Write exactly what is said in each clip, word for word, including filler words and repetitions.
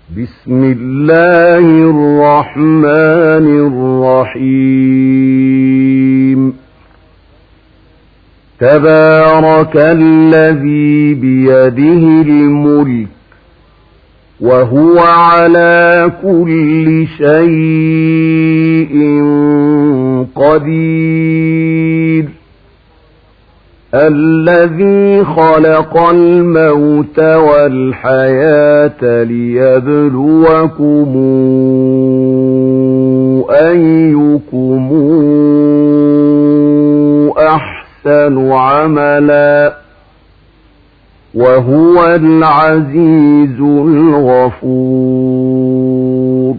بسم الله الرحمن الرحيم تبارك الذي بيده الملك وهو على كل شيء قدير الذي خلق الموت والحياة ليبلوكم أيكم أحسن عملا وهو العزيز الغفور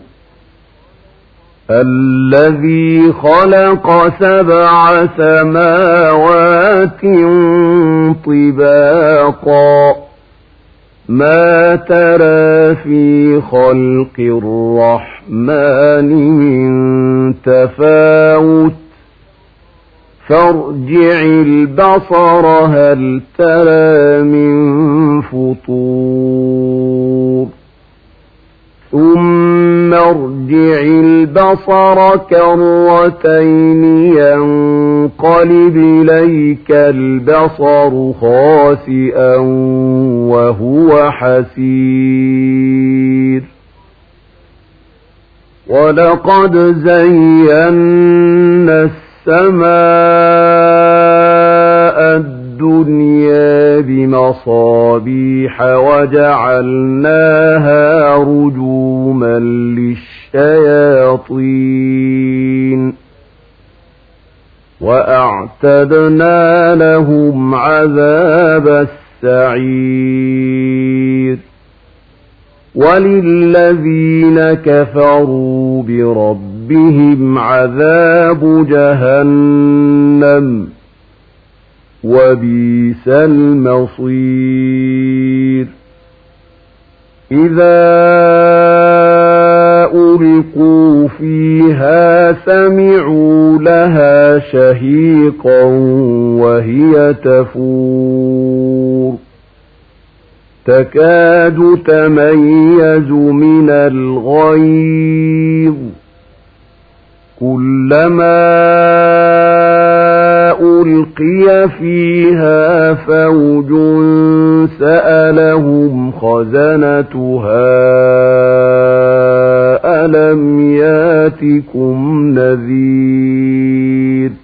الذي خلق سبع سماوات طباقا ما ترى في خلق الرحمن من تفاوت فارجع البصر هل ترى من فطور ثم ارجع البصر كرتين ينقلب إليك البصر خاسئا وهو حسير ولقد زينا السماء الدنيا بمصابيح وجعلناها رجوما للشياطين وأعتدنا لهم عذاب السعير وللذين كفروا بربهم عذاب جهنم وبئس المصير إذا ألقوا فيها سمعوا لها شهيقا وهي تفور تكاد تميز من الغيظ كلما ألقي فيها فوج سألهم خزنتها ألم ياتكم نذير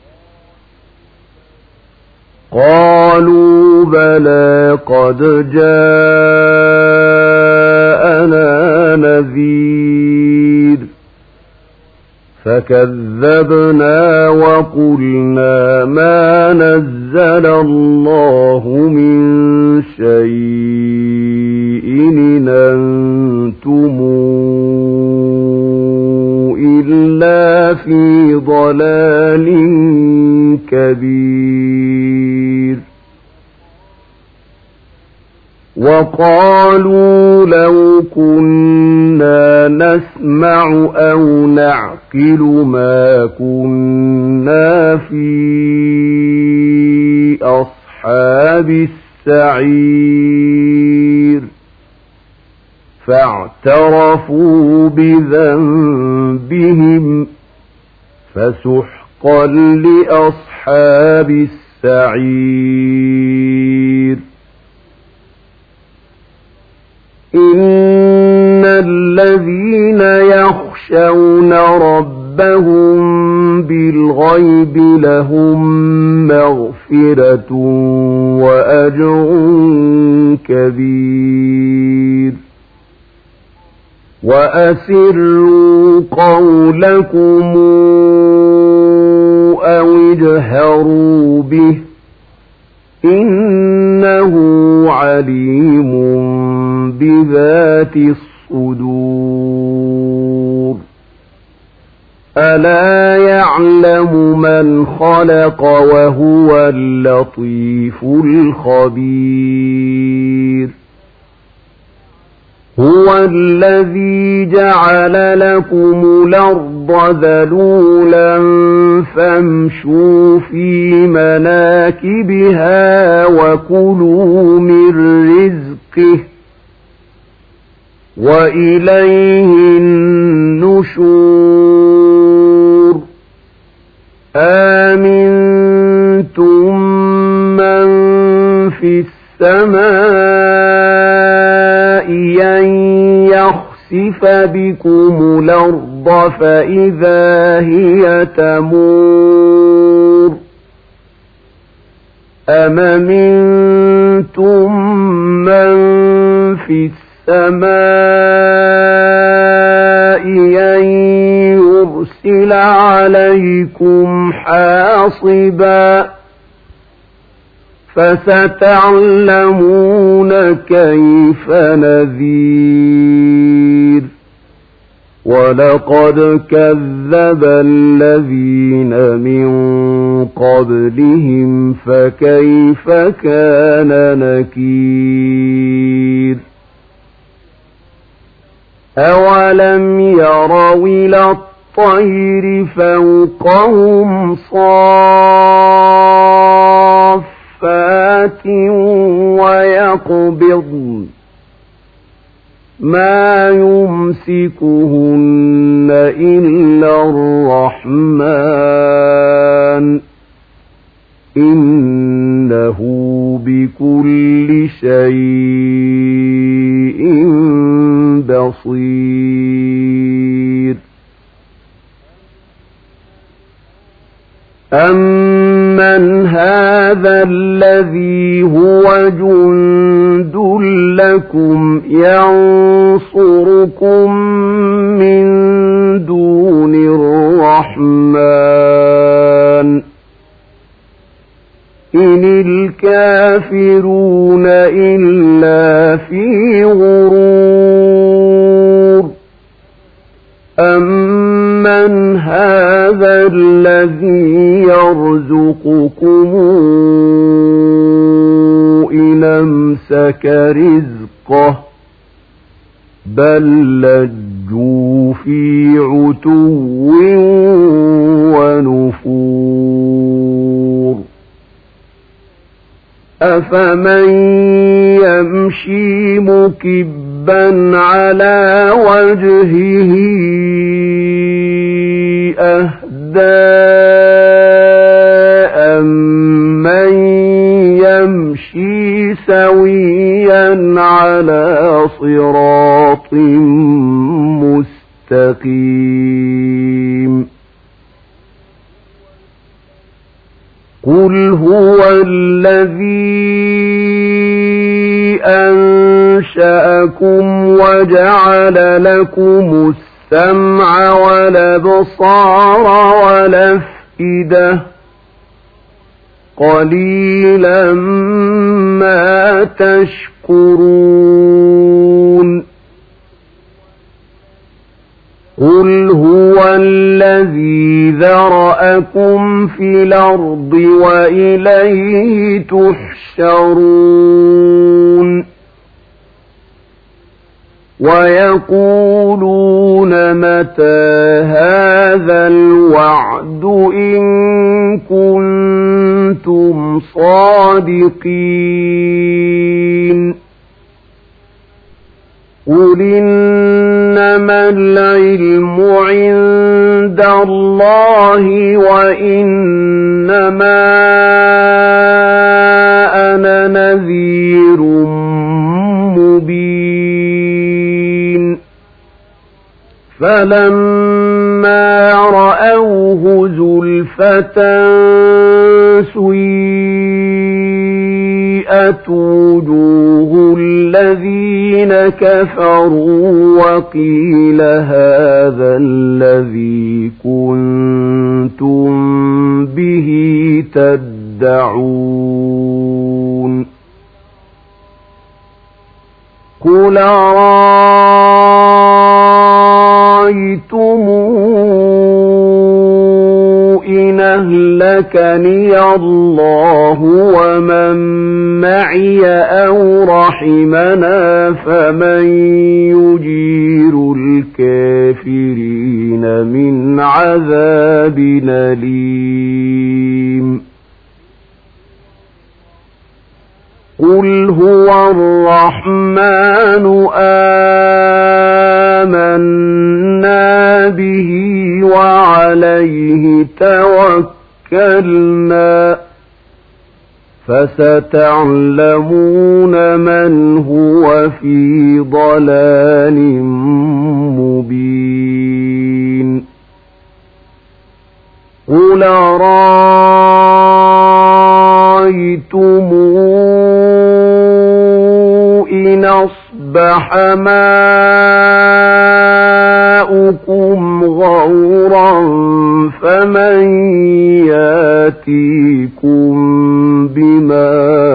قالوا بلى قد جاءنا نذير فكذبنا وقلنا ما نزل الله من شيء إن أنتم إلا في ضلال كبير وقالوا لو كنا نسمع أو نعقل ما كنا في أصحاب السعير فاعترفوا بذنبهم فسحقا لأصحاب السعير إن الذين يخشون ربهم بالغيب لهم مغفرة وأجر كبير وأسروا قولكم أو اجهروا به إنه عليم بذات الصدور ألا يعلم من خلق وهو اللطيف الخبير هو الذي جعل لكم الأرض ذلولا فامشوا في مناكبها وكلوا من رزقه وإليه النشور آمنتم من في السماء أن يخسف بكم الأرض فإذا هي تمور أم أمنتم من في السماء أن يرسل عليكم حاصبا فستعلمون كيف نذير ولقد كذب الذين من قبلهم فكيف كان نكير أولم يروا إلى الطير فوقهم صافات ويقبضن ما يمسكهن إلا الرحمن إنه بكل شيء بصير أمن هذا الذي هو جند لكم ينصركم من دون الرحمن إن الكافرون إلا في غرور أمن هذا الذي يرزقكم إن أمسك رزقه بل لجوا في عتو ونفور أفمن يمشي مكبا على وجهه أهدى أمن يمشي سويا على صراط مستقيم قل هو الذي أنشأكم وجعل لكم السمع والأبصار والأفئدة قليلا ما تشكرون قل هو الذي ذرأكم في الأرض وإليه تحشرون ويقولون متى هذا الوعد إن كنتم صادقين قل إنما العلم عند الله وإنما أنا نذير مبين فلما رأوه زلفة سيئت وجوه الذين كفروا وقيل هذا الذي كنتم به تدعون قل أرأيتم إن أهلكني الله ومن معي أو رحمنا فمن يجير الكافرين من عذاب أليم قل هو الرحمن آمنا به وعليه توكلنا فستعلمون من هو في ضلال مبين قل رأيتم إن أصبح ماؤكم غورا فمن ياتيكم بماء